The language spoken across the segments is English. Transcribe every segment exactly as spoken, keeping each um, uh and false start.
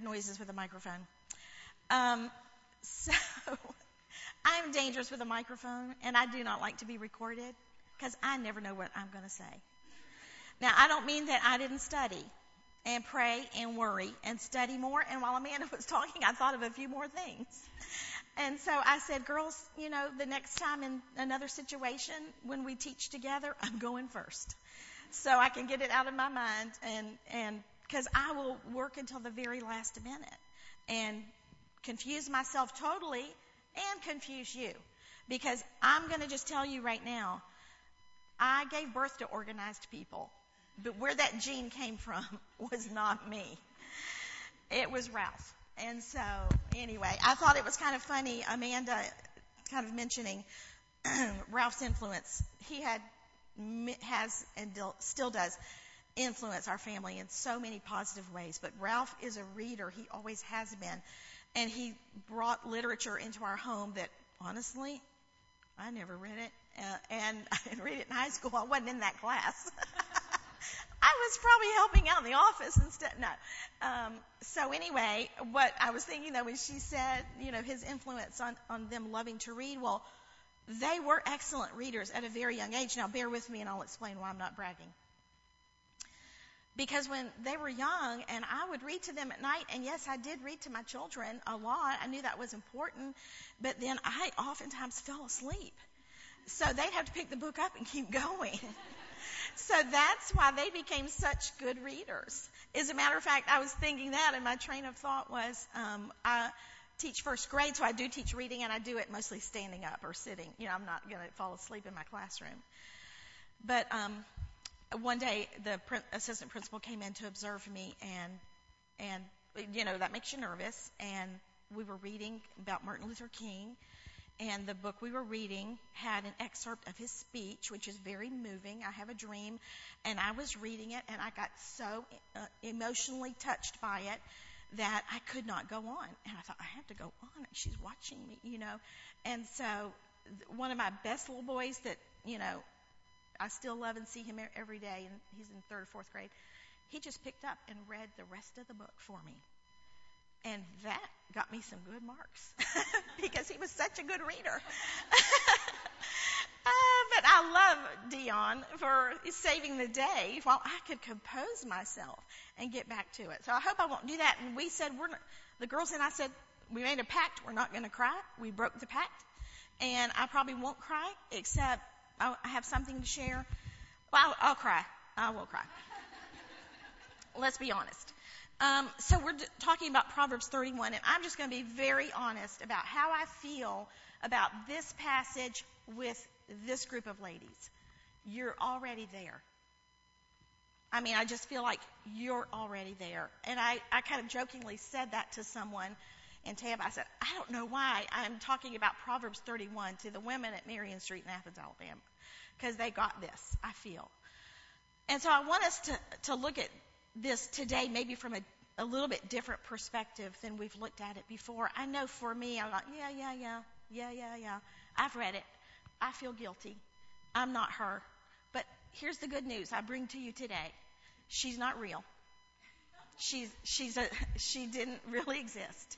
weird noises with a microphone. Um, so I'm dangerous with a microphone, and I do not like to be recorded because I never know what I'm going to say. Now, I don't mean that I didn't study and pray and worry and study more. And while Amanda was talking, I thought of a few more things. And so I said, girls, you know, the next time in another situation when we teach together, I'm going first. So I can get it out of my mind, and and because I will work until the very last minute and confuse myself totally and confuse you. Because I'm going to just tell you right now, I gave birth to organized people. But where that gene came from was not me. It was Ralph. And so, anyway, I thought it was kind of funny, Amanda kind of mentioning Ralph's influence. He had, has, and still does influence our family in so many positive ways. But Ralph is a reader. He always has been. And he brought literature into our home that, honestly, I never read it. Uh, and I didn't read it in high school. I wasn't in that class. I was probably helping out in the office instead. No. Um, so anyway, what I was thinking, though, when she said, you know, his influence on, on them loving to read, well, they were excellent readers at a very young age. Now, bear with me, and I'll explain why I'm not bragging. Because when they were young, and I would read to them at night, and yes, I did read to my children a lot. I knew that was important, but then I oftentimes fell asleep. So they'd have to pick the book up and keep going. So that's why they became such good readers. As a matter of fact, I was thinking that, and my train of thought was, um, I teach first grade, so I do teach reading, and I do it mostly standing up or sitting. You know, I'm not going to fall asleep in my classroom. But um, one day, the pr- assistant principal came in to observe me, and, and you know, that makes you nervous. And we were reading about Martin Luther King. And the book we were reading had an excerpt of his speech, which is very moving. I Have a Dream. And I was reading it, and I got so uh, emotionally touched by it that I could not go on. And I thought, I have to go on. She's watching me, you know. And so one of my best little boys that, you know, I still love and see him every day, and he's in third or fourth grade, he just picked up and read the rest of the book for me. And that got me some good marks because he was such a good reader. uh, but I love Dion for saving the day while I could compose myself and get back to it. So I hope I won't do that. And we said, we're not, the girls and I said, we made a pact. We're not going to cry. We broke the pact. And I probably won't cry, except I have something to share. Well, I'll, I'll cry. I will cry. Let's be honest. Um, so we're d- talking about Proverbs thirty-one, and I'm just going to be very honest about how I feel about this passage with this group of ladies. You're already there. I mean, I just feel like you're already there. And I, I kind of jokingly said that to someone in Tampa. I said, I don't know why I'm talking about Proverbs thirty-one to the women at Marion Street in Athens, Alabama, because they got this, I feel. And so I want us to, to look at this today maybe from a, a little bit different perspective than we've looked at it before. I know for me, I'm like, yeah, yeah, yeah, yeah, yeah, yeah. I've read it. I feel guilty. I'm not her. But here's the good news I bring to you today. She's not real. She's she's a she didn't really exist.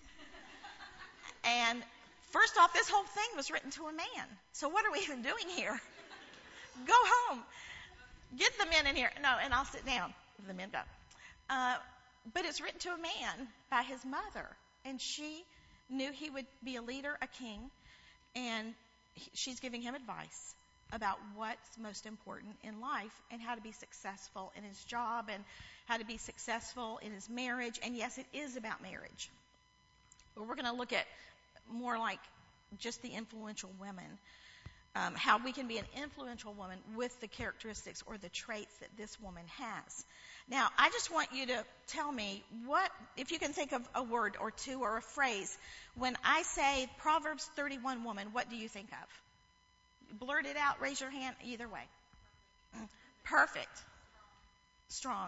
And first off, this whole thing was written to a man. So what are we even doing here? Go home. Get the men in here. No, and I'll sit down if the men go. Uh, but it's written to a man by his mother. And she knew he would be a leader, a king. And he, she's giving him advice about what's most important in life and how to be successful in his job and how to be successful in his marriage. And yes, it is about marriage. But we're going to look at more like just the influential women. Um, how we can be an influential woman with the characteristics or the traits that this woman has. Now, I just want you to tell me what, if you can think of a word or two or a phrase, when I say Proverbs thirty-one woman, what do you think of? Blurt it out, raise your hand, either way. Perfect. Strong.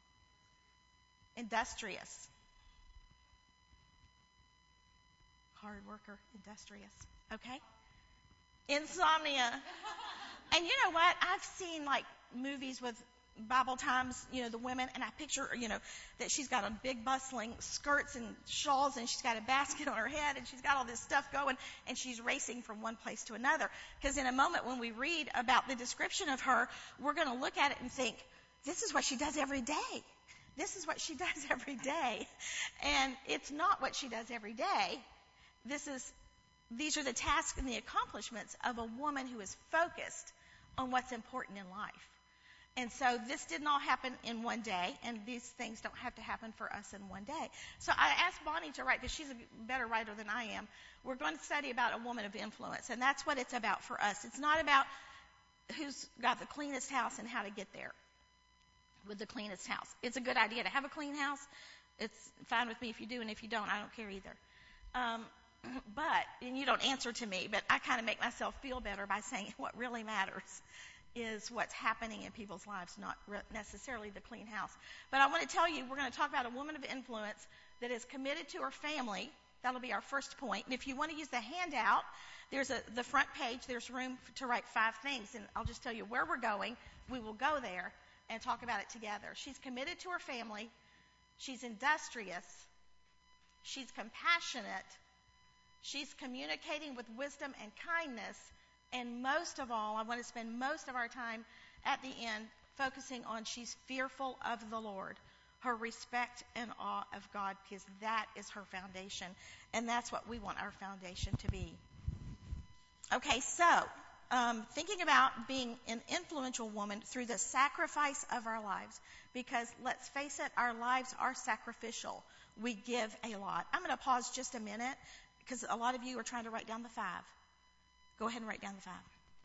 Industrious. Hard worker, industrious. Okay? Insomnia. And you know what? I've seen like movies with Bible times, you know, the women, and I picture, you know, that she's got a big bustling skirts and shawls, and she's got a basket on her head, and she's got all this stuff going, and she's racing from one place to another. Because in a moment when we read about the description of her, we're going to look at it and think, this is what she does every day. This is what she does every day. And it's not what she does every day. This is, these are the tasks and the accomplishments of a woman who is focused on what's important in life. And so this did not happen in one day, and these things don't have to happen for us in one day. So I asked Bonnie to write, because she's a better writer than I am. We're going to study about a woman of influence, and that's what it's about for us. It's not about who's got the cleanest house and how to get there with the cleanest house. It's a good idea to have a clean house. It's fine with me if you do, and if you don't, I don't care either. Um, but, and you don't answer to me, but I kind of make myself feel better by saying what really matters is what's happening in people's lives, not re- necessarily the clean house. But I want to tell you, we're going to talk about a woman of influence that is committed to her family. That'll be our first point. And if you want to use the handout, there's a, the front page, there's room to write five things. And I'll just tell you where we're going. We will go there and talk about it together. She's committed to her family. She's industrious. She's compassionate. She's communicating with wisdom and kindness. And most of all, I want to spend most of our time at the end focusing on she's fearful of the Lord, her respect and awe of God, because that is her foundation. And that's what we want our foundation to be. Okay, so um, thinking about being an influential woman through the sacrifice of our lives, because let's face it, our lives are sacrificial. We give a lot. I'm going to pause just a minute, because a lot of you are trying to write down the five. Go ahead and write down the five.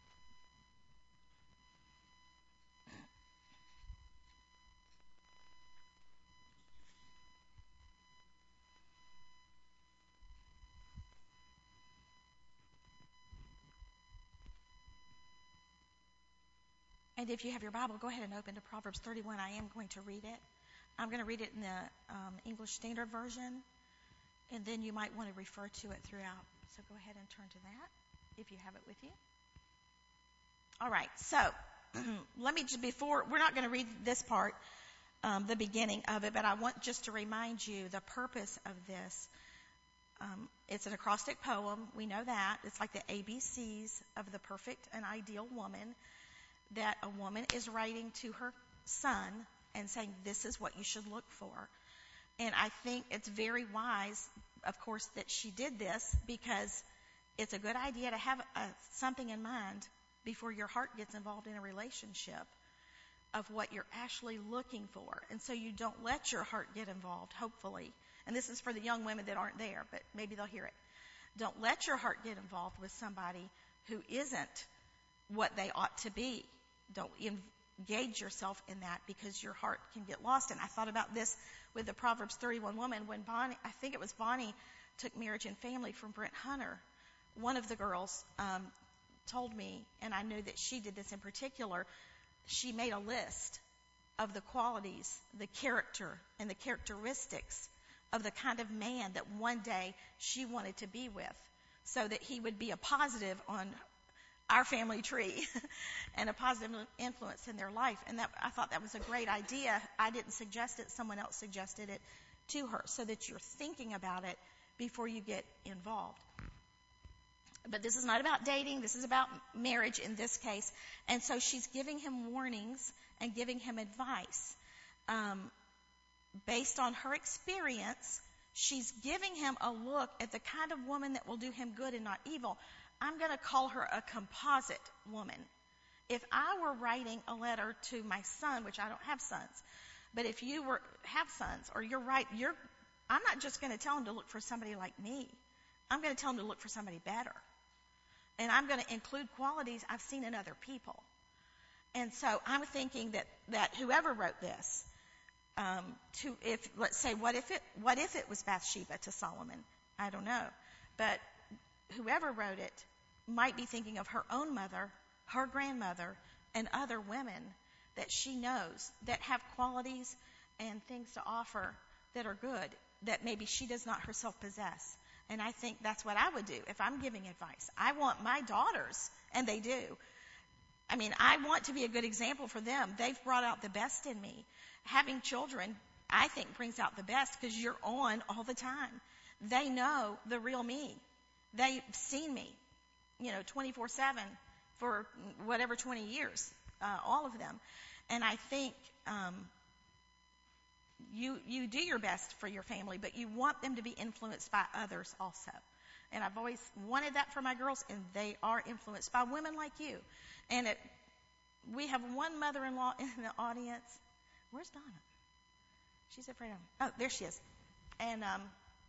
And if you have your Bible, go ahead and open to Proverbs thirty-one. I am going to read it. I'm going to read it in the um, English Standard Version, and then you might want to refer to it throughout. So go ahead and turn to that if you have it with you. All right, so let me just, before, we're not going to read this part, um, the beginning of it, but I want just to remind you the purpose of this. Um, it's an acrostic poem. We know that. It's like the A B Cs of the perfect and ideal woman, that a woman is writing to her son and saying, this is what you should look for. And I think it's very wise, of course, that she did this, because it's a good idea to have a, something in mind before your heart gets involved in a relationship of what you're actually looking for. And so you don't let your heart get involved, hopefully. And this is for the young women that aren't there, but maybe they'll hear it. Don't let your heart get involved with somebody who isn't what they ought to be. Don't engage yourself in that, because your heart can get lost. And I thought about this with the Proverbs thirty-one woman when Bonnie, I think it was Bonnie, took Marriage and Family from Brent Hunter. One of the girls um, told me, and I knew that she did this in particular, she made a list of the qualities, the character, and the characteristics of the kind of man that one day she wanted to be with, so that he would be a positive on our family tree and a positive influence in their life. And that, I thought that was a great idea. I didn't suggest it. Someone else suggested it to her, so that you're thinking about it before you get involved. But this is not about dating. This is about marriage in this case. And so she's giving him warnings and giving him advice. Um, based on her experience, she's giving him a look at the kind of woman that will do him good and not evil. I'm going to call her a composite woman. If I were writing a letter to my son, which I don't have sons, but if you were have sons, or you're right, you're, I'm not just going to tell him to look for somebody like me. I'm going to tell him to look for somebody better. And I'm going to include qualities I've seen in other people. And so I'm thinking that, that whoever wrote this, um, to if let's say, what if it what if it was Bathsheba to Solomon? I don't know, but whoever wrote it might be thinking of her own mother, her grandmother, and other women that she knows that have qualities and things to offer that are good, that maybe she does not herself possess. And I think that's what I would do if I'm giving advice. I want my daughters, and they do, I mean, I want to be a good example for them. They've brought out the best in me. Having children, I think, brings out the best because you're on all the time. They know the real me. They've seen me, you know, twenty-four seven for whatever twenty years, uh, all of them. And I think um, you you do your best for your family, but you want them to be influenced by others also. And I've always wanted that for my girls, and they are influenced by women like you. And it, we have one mother-in-law in the audience. Where's Donna? She's afraid of Oh, there she is. And um,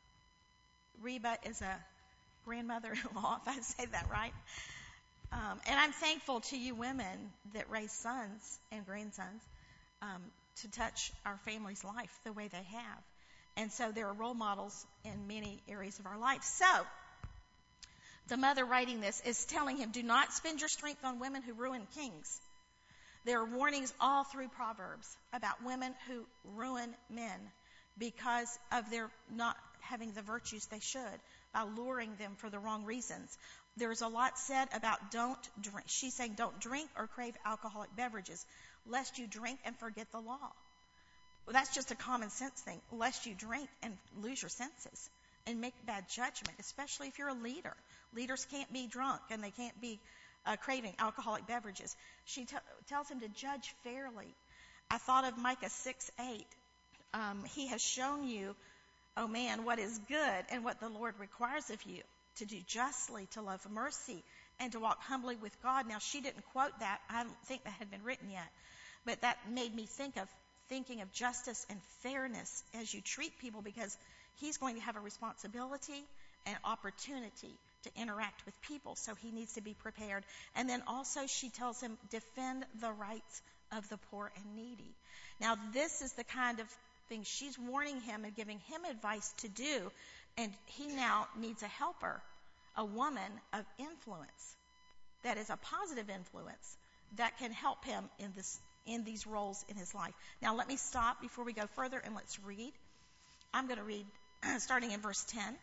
Reba is a grandmother-in-law, if I say that right. Um, and I'm thankful to you women that raise sons and grandsons um, to touch our family's life the way they have. And so there are role models in many areas of our life. So the mother writing this is telling him, do not spend your strength on women who ruin kings. There are warnings all through Proverbs about women who ruin men because of their not having the virtues they should, by luring them for the wrong reasons. There's a lot said about don't drink. She's saying don't drink or crave alcoholic beverages, lest you drink and forget the law. Well, that's just a common sense thing, lest you drink and lose your senses and make bad judgment, especially if you're a leader. Leaders can't be drunk and they can't be uh, craving alcoholic beverages. She t- tells him to judge fairly. I thought of Micah six eight. Um, he has shown you, oh man, what is good and what the Lord requires of you, to do justly, to love mercy, and to walk humbly with God. Now, she didn't quote that. I don't think that had been written yet. But that made me think of thinking of justice and fairness as you treat people, because he's going to have a responsibility and opportunity to interact with people, so he needs to be prepared. And then also she tells him, defend the rights of the poor and needy. Now, this is the kind of thing she's warning him and giving him advice to do, and he now needs a helper, a woman of influence that is a positive influence that can help him in this in these roles in his life. Now, let me stop before we go further and let's read. I'm going to read starting in verse ten.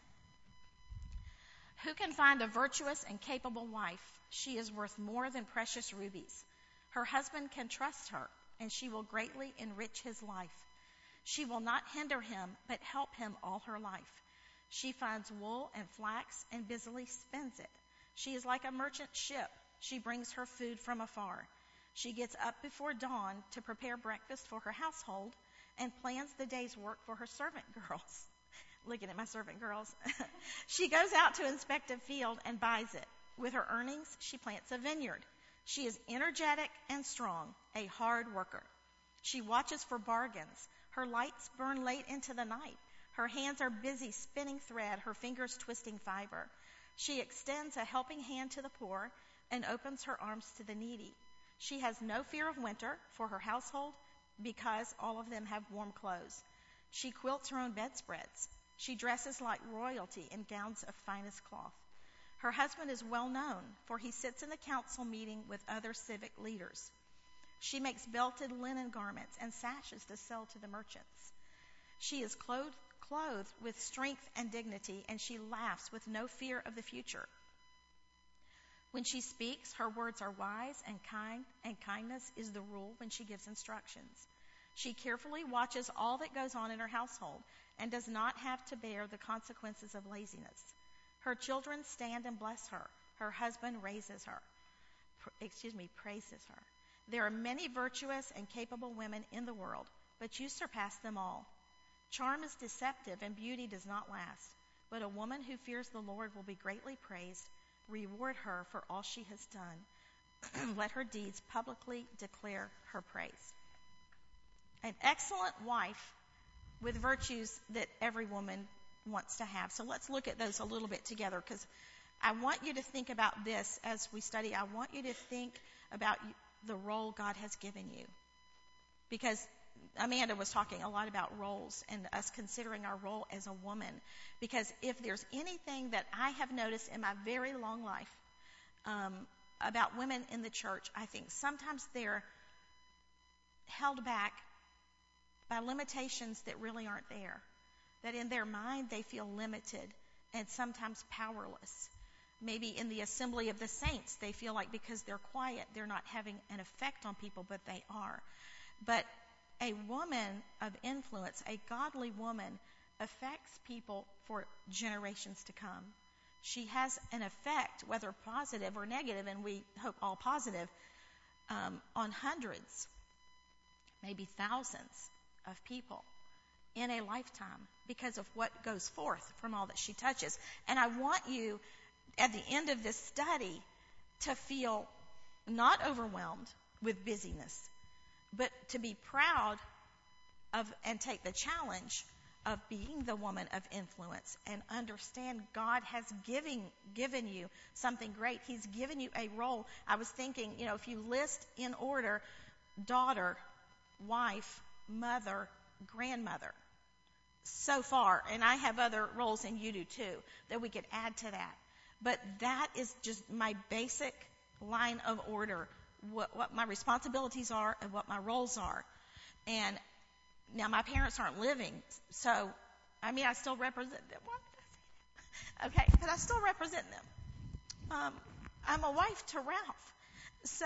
Who can find a virtuous and capable wife? She is worth more than precious rubies. Her husband can trust her, and she will greatly enrich his life. She will not hinder him, but help him all her life. She finds wool and flax and busily spins it. She is like a merchant ship. She brings her food from afar. She gets up before dawn to prepare breakfast for her household and plans the day's work for her servant girls. Looking at my servant girls. She goes out to inspect a field and buys it. With her earnings, she plants a vineyard. She is energetic and strong, a hard worker. She watches for bargains. Her lights burn late into the night. Her hands are busy spinning thread, her fingers twisting fiber. She extends a helping hand to the poor and opens her arms to the needy. She has no fear of winter for her household because all of them have warm clothes. She quilts her own bedspreads. She dresses like royalty in gowns of finest cloth. Her husband is well known, for he sits in the council meeting with other civic leaders. She makes belted linen garments and sashes to sell to the merchants. She is clothed, clothed with strength and dignity, and she laughs with no fear of the future. When she speaks, her words are wise and kind, and kindness is the rule when she gives instructions. She carefully watches all that goes on in her household and does not have to bear the consequences of laziness. Her children stand and bless her. Her husband raises her, pr- excuse me, praises her. There are many virtuous and capable women in the world, but you surpass them all. Charm is deceptive and beauty does not last, but a woman who fears the Lord will be greatly praised. Reward her for all she has done. Let her deeds publicly declare her praise. An excellent wife with virtues that every woman wants to have. So let's look at those a little bit together, because I want you to think about this as we study. I want you to think about the role God has given you. Because Amanda was talking a lot about roles and us considering our role as a woman. Because if there's anything that I have noticed in my very long life um, about women in the church, I think sometimes they're held back by limitations that really aren't there. That in their mind they feel limited and sometimes powerless. Maybe in the assembly of the saints, they feel like because they're quiet, they're not having an effect on people, but they are. But a woman of influence, a godly woman, affects people for generations to come. She has an effect, whether positive or negative, and we hope all positive, um, on hundreds, maybe thousands of people in a lifetime because of what goes forth from all that she touches. And I want you, at the end of this study, to feel not overwhelmed with busyness, but to be proud of and take the challenge of being the woman of influence and understand God has given, given you something great. He's given you a role. I was thinking, you know, if you list in order daughter, wife, mother, grandmother, so far, and I have other roles, and you do too, that we could add to that. But that is just my basic line of order, what, what my responsibilities are and what my roles are. And now my parents aren't living, so, I mean, I still represent them. Why did I say that? Okay, but I still represent them. Um, I'm a wife to Ralph, so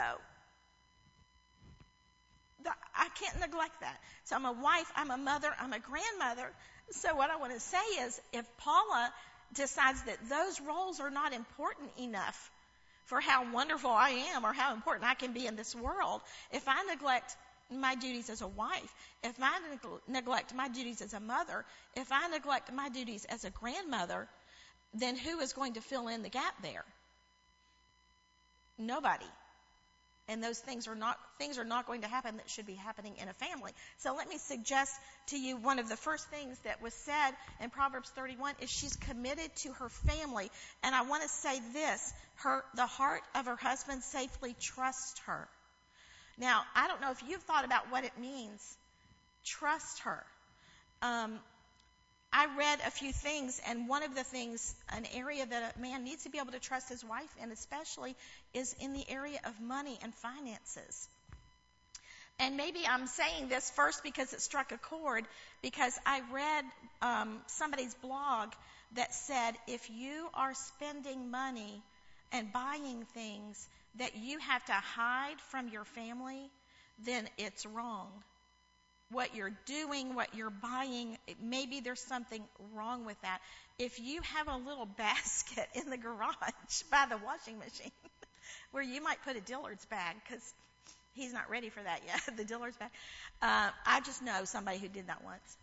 the, I can't neglect that. So I'm a wife, I'm a mother, I'm a grandmother. So what I want to say is, if Paula decides that those roles are not important enough for how wonderful I am or how important I can be in this world, if I neglect my duties as a wife, if I neg- neglect my duties as a mother, if I neglect my duties as a grandmother, then who is going to fill in the gap there? Nobody. And those things are not things are not going to happen that should be happening in a family. So let me suggest to you, one of the first things that was said in Proverbs thirty-one is she's committed to her family. And I want to say this, her the heart of her husband safely trusts her. Now, I don't know if you've thought about what it means, trust her. Um, I read a few things, and one of the things, an area that a man needs to be able to trust his wife in especially, is in the area of money and finances. And maybe I'm saying this first because it struck a chord, because I read um, somebody's blog that said if you are spending money and buying things that you have to hide from your family, then it's wrong. What you're doing, what you're buying, maybe there's something wrong with that. If you have a little basket in the garage by the washing machine where you might put a Dillard's bag, because he's not ready for that yet, the Dillard's bag. Uh, I just know somebody who did that once.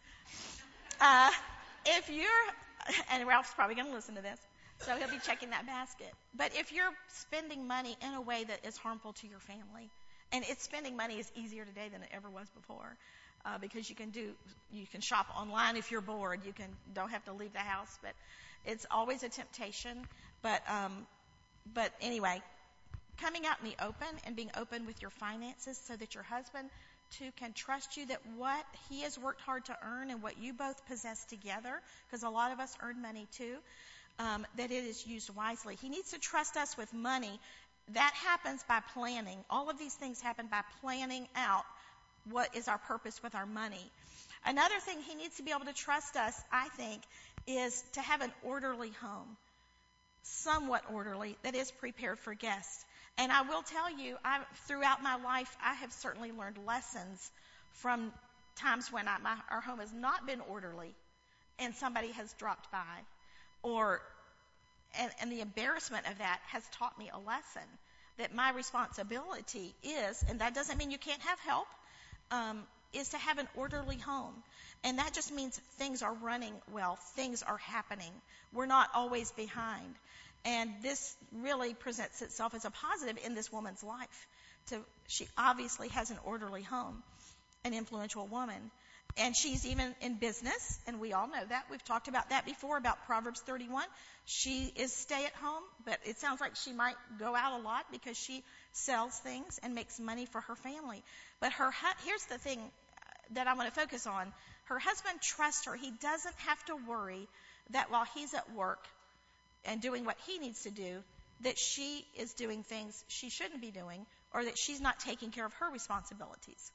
Uh, if you're, and Ralph's probably going to listen to this, so he'll be checking that basket. But if you're spending money in a way that is harmful to your family, and it's spending money is easier today than it ever was before, uh, because you can do, you can shop online if you're bored. You can don't have to leave the house, but it's always a temptation. But um, but anyway, coming out in the open and being open with your finances so that your husband too can trust you that what he has worked hard to earn and what you both possess together, because a lot of us earn money too, um, that it is used wisely. He needs to trust us with money. That happens by planning. All of these things happen by planning out what is our purpose with our money. Another thing he needs to be able to trust us, I think, is to have an orderly home, somewhat orderly, that is prepared for guests. And I will tell you, I, throughout my life, I have certainly learned lessons from times when I, my, our home has not been orderly and somebody has dropped by. Or, and, and the embarrassment of that has taught me a lesson that my responsibility is, and that doesn't mean you can't have help, um, is to have an orderly home. And that just means things are running well, things are happening. We're not always behind. And this really presents itself as a positive in this woman's life. To, she obviously has an orderly home, an influential woman. And she's even in business, and we all know that. We've talked about that before, about Proverbs thirty-one. She is stay-at-home, but it sounds like she might go out a lot because she sells things and makes money for her family. But her here's the thing that I want to focus on. Her husband trusts her. He doesn't have to worry that while he's at work and doing what he needs to do, that she is doing things she shouldn't be doing, or that she's not taking care of her responsibilities.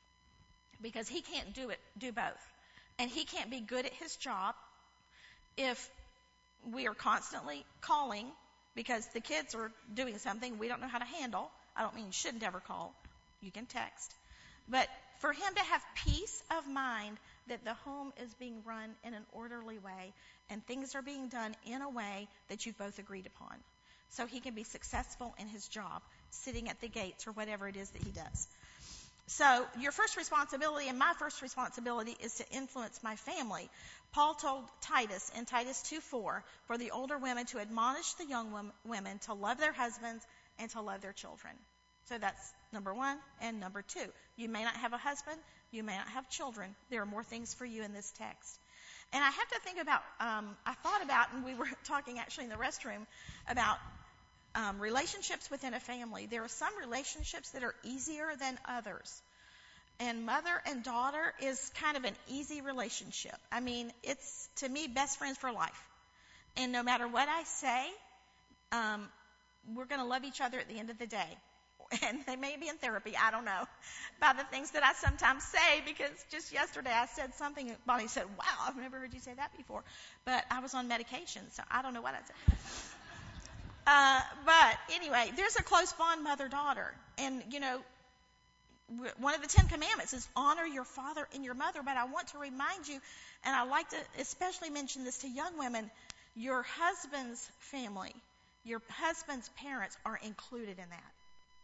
Because he can't do it, do both. And he can't be good at his job if we are constantly calling because the kids are doing something we don't know how to handle. I don't mean you shouldn't ever call. You can text. But for him to have peace of mind that the home is being run in an orderly way and things are being done in a way that you've both agreed upon. So he can be successful in his job, sitting at the gates or whatever it is that he does. So your first responsibility and my first responsibility is to influence my family. Paul told Titus in Titus two four for the older women to admonish the young women to love their husbands and to love their children. So that's number one. And number two, you may not have a husband, you may not have children. There are more things for you in this text. And I have to think about, um, I thought about, and we were talking actually in the restroom, about um, relationships within a family. There are some relationships that are easier than others. And mother and daughter is kind of an easy relationship. I mean, it's, to me, best friends for life. And no matter what I say, um, we're going to love each other at the end of the day. And they may be in therapy, I don't know, by the things that I sometimes say, because just yesterday I said something, Bonnie said, wow, I've never heard you say that before. But I was on medication, so I don't know what I said. Uh, but anyway, there's a close bond mother-daughter. And, you know, one of the Ten Commandments is honor your father and your mother. But I want to remind you, and I like to especially mention this to young women, your husband's family, your husband's parents are included in that.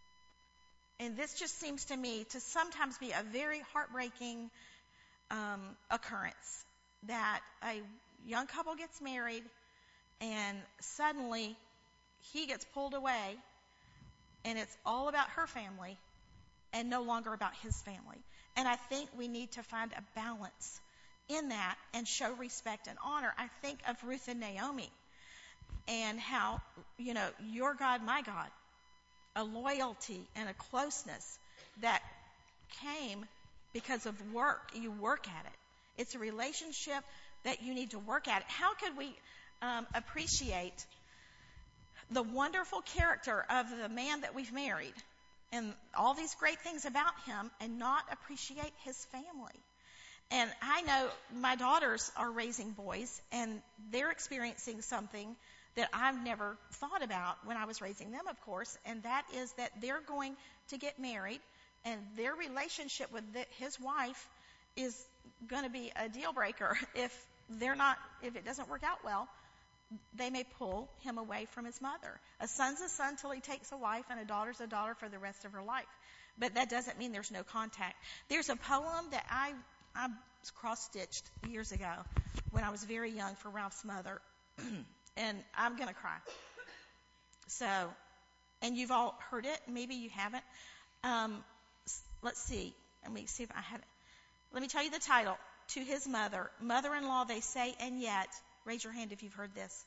And this just seems to me to sometimes be a very heartbreaking um, occurrence, that a young couple gets married and suddenly he gets pulled away and it's all about her family and no longer about his family. And I think we need to find a balance in that and show respect and honor. I think of Ruth and Naomi and how, you know, your God, my God, a loyalty and a closeness that came because of work. You work at it. It's a relationship that you need to work at it. How could we um, appreciate the wonderful character of the man that we've married and all these great things about him and not appreciate his family? And I know my daughters are raising boys, and they're experiencing something that I've never thought about when I was raising them, of course, and that is that they're going to get married, and their relationship with the, his wife is going to be a deal breaker. If they're not, if it doesn't work out well, they may pull him away from his mother. A son's a son till he takes a wife, and a daughter's a daughter for the rest of her life. But that doesn't mean there's no contact. There's a poem that I, I cross-stitched years ago when I was very young for Ralph's mother. And I'm going to cry. So, and you've all heard it. Maybe you haven't. Um, let's see. Let me see if I have it. Let me tell you the title. To his mother. Mother-in-law, they say, and yet. Raise your hand if you've heard this.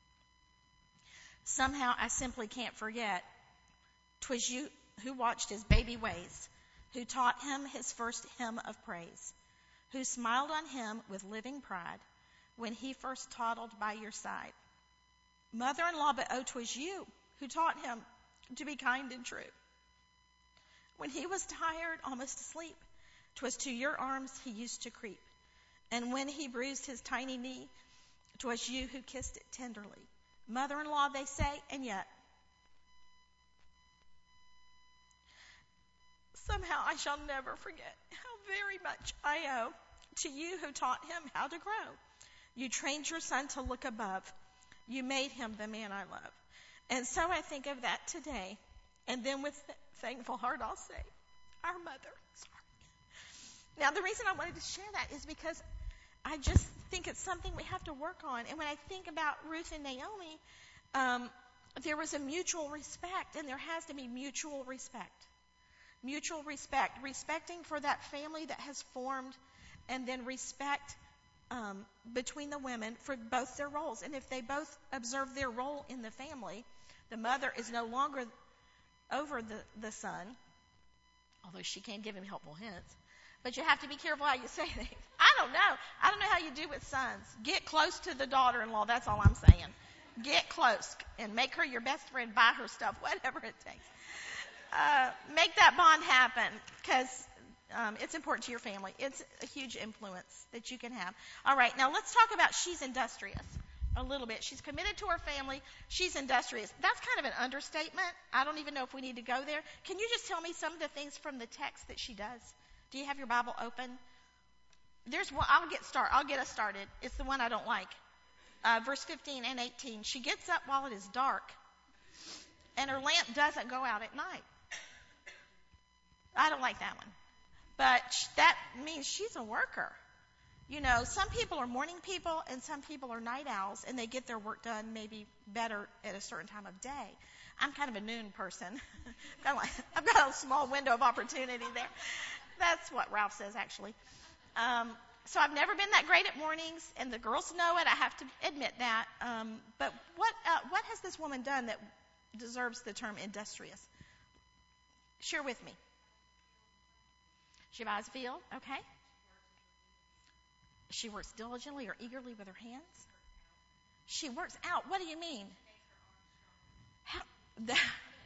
Somehow I simply can't forget. 'Twas you who watched his baby ways, who taught him his first hymn of praise, who smiled on him with living pride when he first toddled by your side. Mother-in-law, but oh, 'twas you who taught him to be kind and true. When he was tired, almost asleep, 'twas to your arms he used to creep. And when he bruised his tiny knee, 'twas you who kissed it tenderly. Mother-in-law, they say, and yet. Somehow I shall never forget how very much I owe to you who taught him how to grow. You trained your son to look above. You made him the man I love. And so I think of that today. And then with thankful heart, I'll say, our mother. Sorry. Now, the reason I wanted to share that is because I just think it's something we have to work on. And when I think about Ruth and Naomi, um, there was a mutual respect, and there has to be mutual respect. Mutual respect. Respecting for that family that has formed, and then respect Um, between the women for both their roles. And if they both observe their role in the family, the mother is no longer over the, the son, although she can give him helpful hints. But you have to be careful how you say things. I don't know. I don't know how you do with sons. Get close to the daughter-in-law. That's all I'm saying. Get close and make her your best friend. Buy her stuff, whatever it takes. Uh, make that bond happen, because Um, it's important to your family. It's a huge influence that you can have. All right, now let's talk about she's industrious. a little bit. She's committed to her family. She's industrious. That's kind of an understatement. I don't even know if we need to go there. Can you just tell me some of the things from the text that she does? Do you have your Bible open? There's one. I'll get start. I'll get us started. It's the one I don't like. Uh, verse fifteen and eighteen. She gets up while it is dark, and her lamp doesn't go out at night. I don't like that one. But that means she's a worker. You know, some people are morning people and some people are night owls, and they get their work done maybe better at a certain time of day. I'm kind of a noon person. I've got a small window of opportunity there. That's what Ralph says, actually. Um, so I've never been that great at mornings, and the girls know it. I have to admit that. Um, but what uh, what has this woman done that deserves the term industrious? Share with me. She buys a field, okay. She works diligently or eagerly with her hands. She works out. What do you mean? How, that,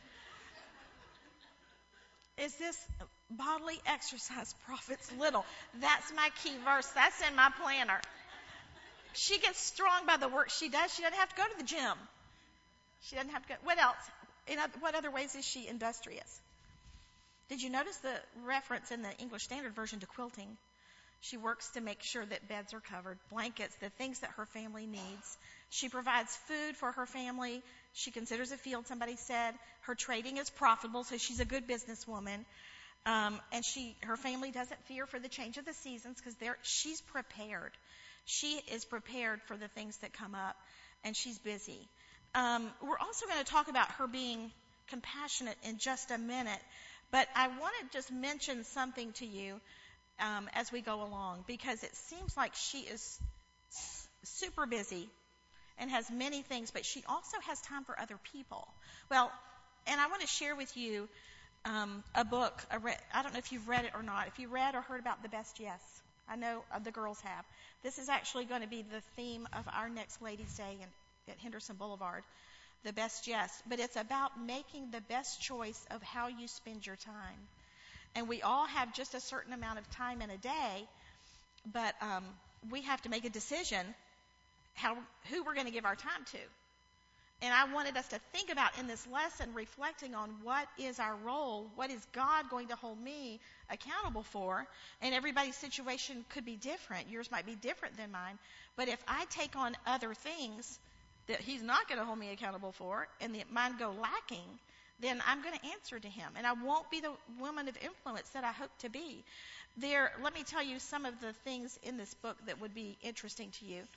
is this bodily exercise profits little? That's my key verse. That's in my planner. She gets strong by the work she does. She doesn't have to go to the gym. She doesn't have to go. What else? In other, what other ways is she industrious? Did you notice the reference in the English Standard Version to quilting? She works to make sure that beds are covered, blankets, the things that her family needs. She provides food for her family. She considers a field, somebody said. Her trading is profitable, so she's a good businesswoman. Um, and she, her family doesn't fear for the change of the seasons because she's prepared. She is prepared for the things that come up, and she's busy. Um, we're also going to talk about her being compassionate in just a minute. But I want to just mention something to you um, as we go along, because it seems like she is s- super busy and has many things, but she also has time for other people. Well, and I want to share with you um, a book. A re- I don't know if you've read it or not. If you read or heard about The Best Yes, I know uh, the girls have. This is actually going to be the theme of our next Ladies' Day in, at Henderson Boulevard. The Best Yes, but it's about making the best choice of how you spend your time. And we all have just a certain amount of time in a day, but um, we have to make a decision how who we're going to give our time to. And I wanted us to think about in this lesson, reflecting on what is our role, what is God going to hold me accountable for, and everybody's situation could be different. Yours might be different than mine, but if I take on other things that he's not going to hold me accountable for, and that mine go lacking, then I'm going to answer to him. And I won't be the woman of influence that I hope to be. There, let me tell you some of the things in this book that would be interesting to you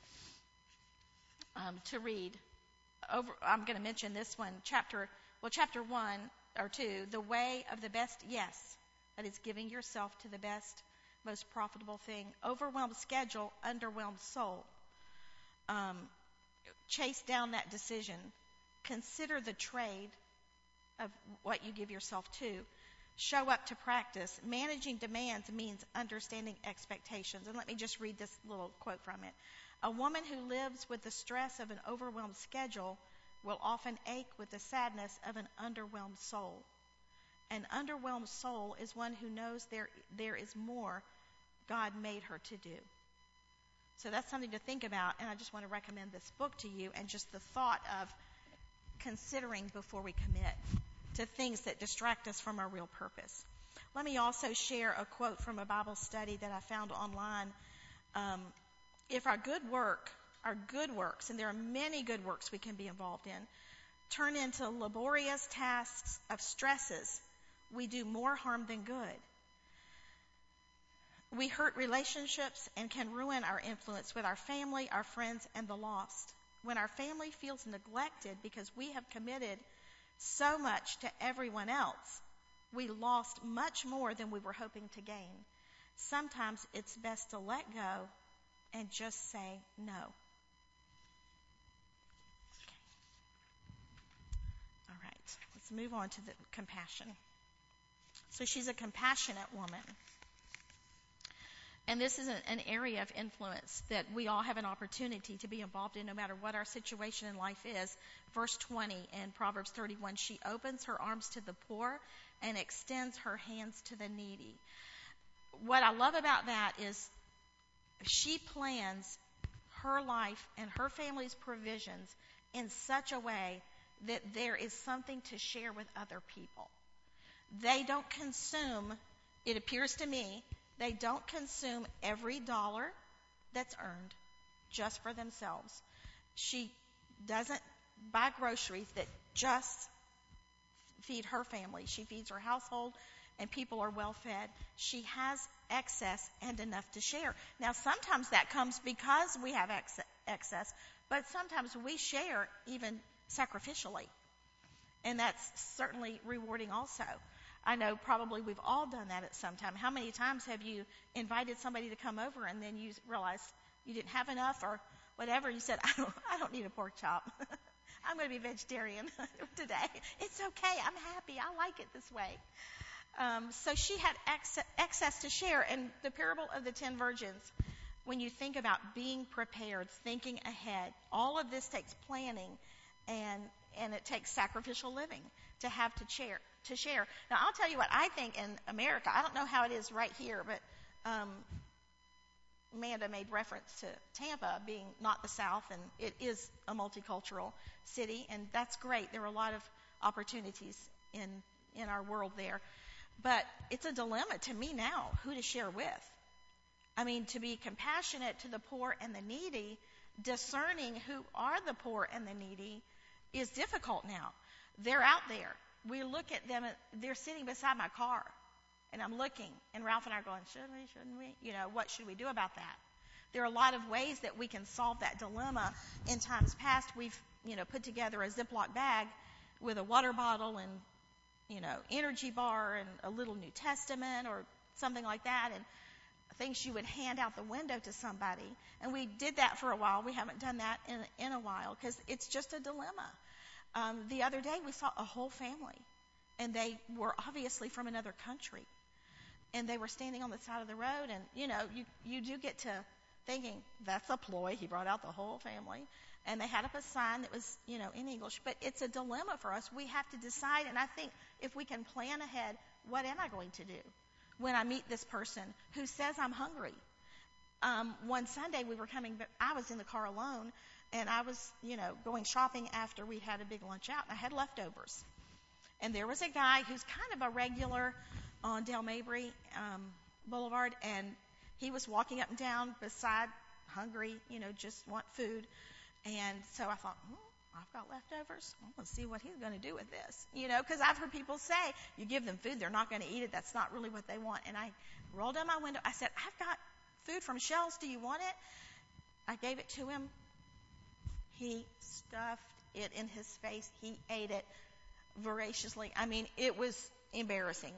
um, to read. Over, I'm going to mention this one, chapter, well, chapter one or two, The Way of the Best Yes. That is giving yourself to the best, most profitable thing. Overwhelmed schedule, underwhelmed soul. Um, Chase down that decision. Consider the trade of what you give yourself to. Show up to practice. Managing demands means understanding expectations. And let me just read this little quote from it. A woman who lives with the stress of an overwhelmed schedule will often ache with the sadness of an underwhelmed soul. An underwhelmed soul is one who knows there there is more God made her to do. So that's something to think about, and I just want to recommend this book to you, and just the thought of considering before we commit to things that distract us from our real purpose. Let me also share a quote from a Bible study that I found online. Um, if our good work, our good works, and there are many good works we can be involved in, turn into laborious tasks of stresses, we do more harm than good. We hurt relationships and can ruin our influence with our family, our friends, and the lost. When our family feels neglected because we have committed so much to everyone else, we lost much more than we were hoping to gain. Sometimes it's best to let go and just say no. Okay. All right, let's move on to the compassion. So she's a compassionate woman. And this is an, an area of influence that we all have an opportunity to be involved in no matter what our situation in life is. Verse twenty in Proverbs thirty-one, she opens her arms to the poor and extends her hands to the needy. What I love about that is she plans her life and her family's provisions in such a way that there is something to share with other people. They don't consume, it appears to me, they don't consume every dollar that's earned just for themselves. She doesn't buy groceries that just feed her family. She feeds her household, and people are well fed. She has excess and enough to share. Now, sometimes that comes because we have ex- excess, but sometimes we share even sacrificially. And that's certainly rewarding also. I know probably we've all done that at some time. How many times have you invited somebody to come over and then you realize you didn't have enough or whatever? You said, I don't, I don't need a pork chop. I'm going to be vegetarian today. It's okay. I'm happy. I like it this way. Um, so she had ex- excess to share. And the parable of the ten virgins, when you think about being prepared, thinking ahead, all of this takes planning and and it takes sacrificial living to have to share. To share. Now, I'll tell you what I think in America. I don't know how it is right here, but um, Amanda made reference to Tampa being not the South, and it is a multicultural city, and that's great. There are a lot of opportunities in in our world there. But it's a dilemma to me now who to share with. I mean, to be compassionate to the poor and the needy, discerning who are the poor and the needy is difficult now. They're out there. We look at them, they're sitting beside my car, and I'm looking, and Ralph and I are going, should we, shouldn't we? You know, what should we do about that? There are a lot of ways that we can solve that dilemma. In times past, we've, you know, put together a Ziploc bag with a water bottle and, you know, energy bar and a little New Testament or something like that, and things you would hand out the window to somebody. And we did that for a while. We haven't done that in, in a while because it's just a dilemma. Um, the other day we saw a whole family, and they were obviously from another country, and they were standing on the side of the road, and, you know, you, you do get to thinking, that's a ploy. He brought out the whole family. And they had up a sign that was, you know, in English. But it's a dilemma for us. We have to decide, and I think if we can plan ahead, what am I going to do when I meet this person who says I'm hungry? Um, one Sunday we were coming, but I was in the car alone, and I was, you know, going shopping after we'd had a big lunch out, and I had leftovers. And there was a guy who's kind of a regular on Del Mabry um, Boulevard, and he was walking up and down beside, hungry, you know, just want food. And so I thought, hmm, I've got leftovers. I'm going to see what he's going to do with this. You know, because I've heard people say, you give them food, they're not going to eat it. That's not really what they want. And I rolled down my window. I said, I've got food from Shell's. Do you want it? I gave it to him. He stuffed it in his face. He ate it voraciously. I mean, it was embarrassing.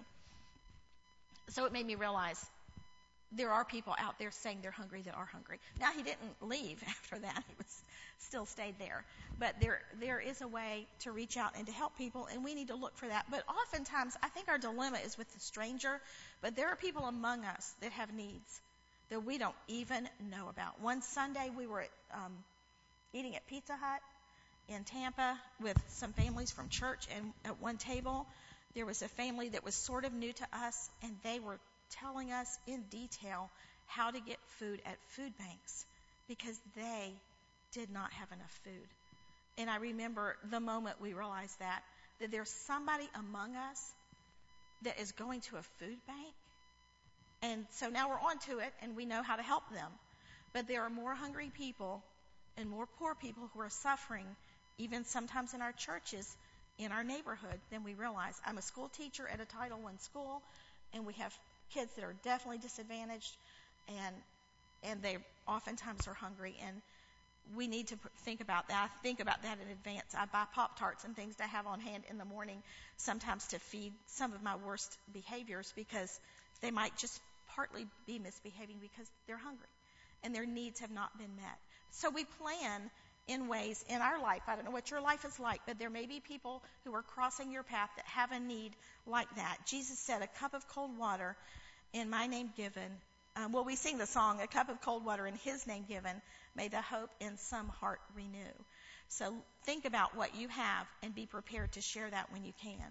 So it made me realize there are people out there saying they're hungry that are hungry. Now, he didn't leave after that. He was still stayed there. But there there is a way to reach out and to help people, and we need to look for that. But oftentimes, I think our dilemma is with the stranger, but there are people among us that have needs that we don't even know about. One Sunday, we were at, um, eating at Pizza Hut in Tampa with some families from church, and at one table, there was a family that was sort of new to us, and they were telling us in detail how to get food at food banks because they did not have enough food. And I remember the moment we realized that, that there's somebody among us that is going to a food bank. And so now we're on to it, and we know how to help them. But there are more hungry people and more poor people who are suffering, even sometimes in our churches, in our neighborhood, than we realize. I'm a school teacher at a Title one school, and we have kids that are definitely disadvantaged, and and they oftentimes are hungry, and we need to think about that. I think about that in advance. I buy Pop-Tarts and things to have on hand in the morning, sometimes to feed some of my worst behaviors, because they might just partly be misbehaving because they're hungry, and their needs have not been met. So we plan in ways in our life. I don't know what your life is like, but there may be people who are crossing your path that have a need like that. Jesus said, a cup of cold water in my name given. Um, well, we sing the song, a cup of cold water in his name given, may the hope in some heart renew. So think about what you have and be prepared to share that when you can.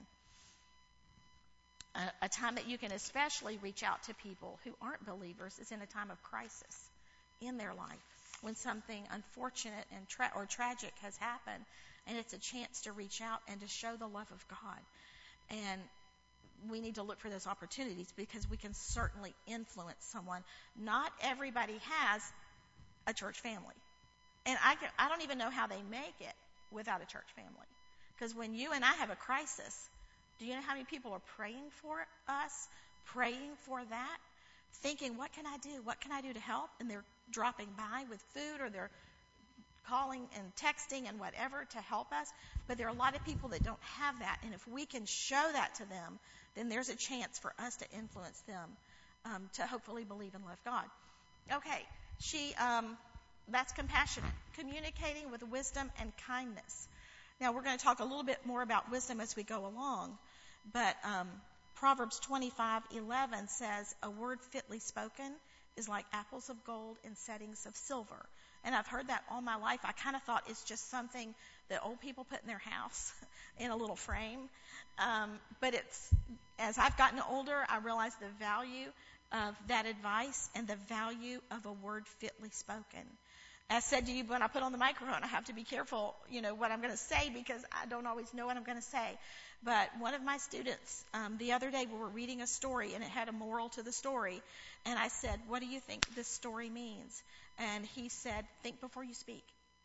A, a time that you can especially reach out to people who aren't believers is in a time of crisis in their life. when something unfortunate and tra- or tragic has happened, and it's a chance to reach out and to show the love of God. And we need to look for those opportunities because we can certainly influence someone. Not everybody has a church family. And I, can, I don't even know how they make it without a church family. Because when you and I have a crisis, do you know how many people are praying for us, praying for that, thinking, what can I do? What can I do to help? And they're dropping by with food, or they're calling and texting and whatever to help us. But there are a lot of people that don't have that. And if we can show that to them, then there's a chance for us to influence them um, to hopefully believe and love God. Okay, she, um, that's compassionate, communicating with wisdom and kindness. Now, we're going to talk a little bit more about wisdom as we go along, but um, Proverbs twenty-five eleven says, a word fitly spoken is like apples of gold in settings of silver. And I've heard that all my life. I kind of thought it's just something that old people put in their house in a little frame. Um, but it's, as I've gotten older, I realize the value of that advice and the value of a word fitly spoken. As said to you when I put on the microphone, I have to be careful, you know, what I'm going to say because I don't always know what I'm going to say. But one of my students, um, the other day, we were reading a story, and it had a moral to the story. And I said, what do you think this story means? And he said, think before you speak.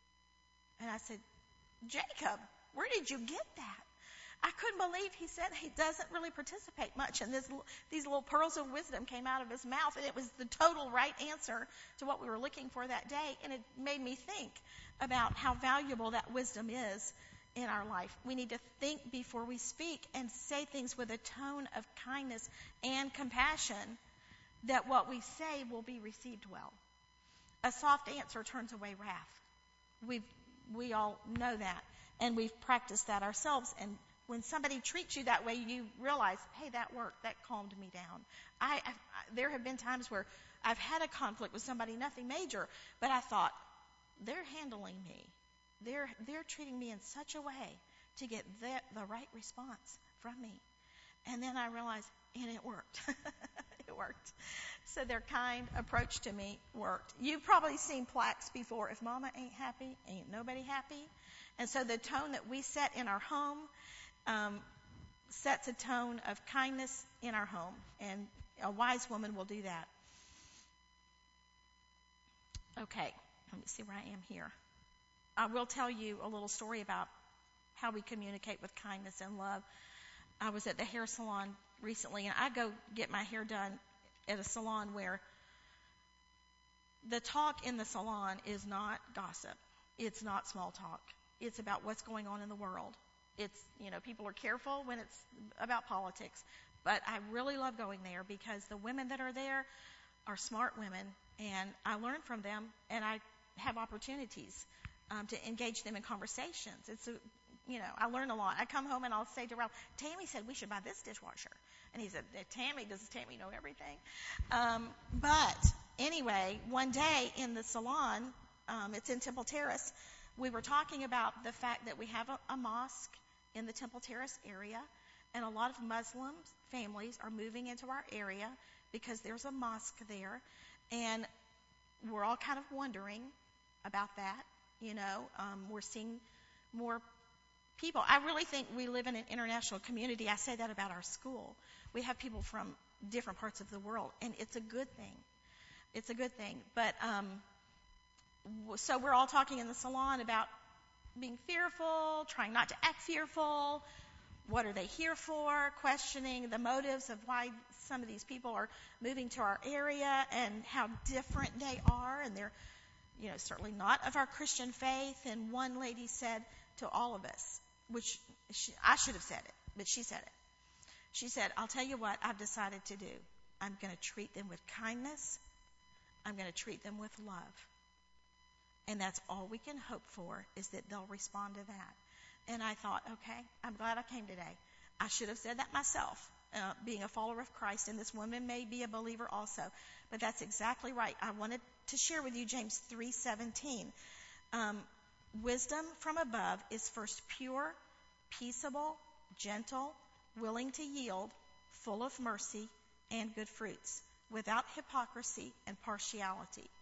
And I said, Jacob, where did you get that? I couldn't believe he said he doesn't really participate much, and this, these little pearls of wisdom came out of his mouth, and it was the total right answer to what we were looking for that day, and it made me think about how valuable that wisdom is in our life. We need to think before we speak and say things with a tone of kindness and compassion, that what we say will be received well. A soft answer turns away wrath. We've, we all know that, and we've practiced that ourselves. And when somebody treats you that way, you realize, hey, that worked. That calmed me down. I, I, there have been times where I've had a conflict with somebody, nothing major, but I thought, they're handling me. They're, they're treating me in such a way to get the, the right response from me. And then I realized, and it worked. It worked. So their kind approach to me worked. You've probably seen plaques before. If mama ain't happy, ain't nobody happy. And so the tone that we set in our home um, sets a tone of kindness in our home. And a wise woman will do that. Okay, let me see where I am here. I will tell you a little story about how we communicate with kindness and love. I was at the hair salon recently, and I go get my hair done at a salon where the talk in the salon is not gossip. It's not small talk. It's about what's going on in the world. It's, you know, people are careful when it's about politics. But I really love going there because the women that are there are smart women, and I learn from them, and I have opportunities um, to engage them in conversations. It's a, you know, I learn a lot. I come home and I'll say to Ralph, Tammy said we should buy this dishwasher. And he said, Tammy, does Tammy know everything? Um, but anyway, one day in the salon, um, it's in Temple Terrace, we were talking about the fact that we have a, a mosque in the Temple Terrace area, and a lot of Muslim families are moving into our area because there's a mosque there, and we're all kind of wondering about that. You know, um, we're seeing more people. I really think we live in an international community. I say that about our school. We have people from different parts of the world, and it's a good thing. It's a good thing. But um, w- so we're all talking in the salon about being fearful, trying not to act fearful. What are they here for? Questioning the motives of why some of these people are moving to our area and how different they are, and they're, you know, certainly not of our Christian faith. And one lady said to all of us, which she, I should have said it, but she said it. She said, I'll tell you what I've decided to do. I'm going to treat them with kindness. I'm going to treat them with love. And that's all we can hope for, is that they'll respond to that. And I thought, okay, I'm glad I came today. I should have said that myself, uh, being a follower of Christ, and this woman may be a believer also. But that's exactly right. I wanted to share with you James three seventeen. Um, Wisdom from above is first pure, peaceable, gentle, willing to yield, full of mercy and good fruits, without hypocrisy and partiality.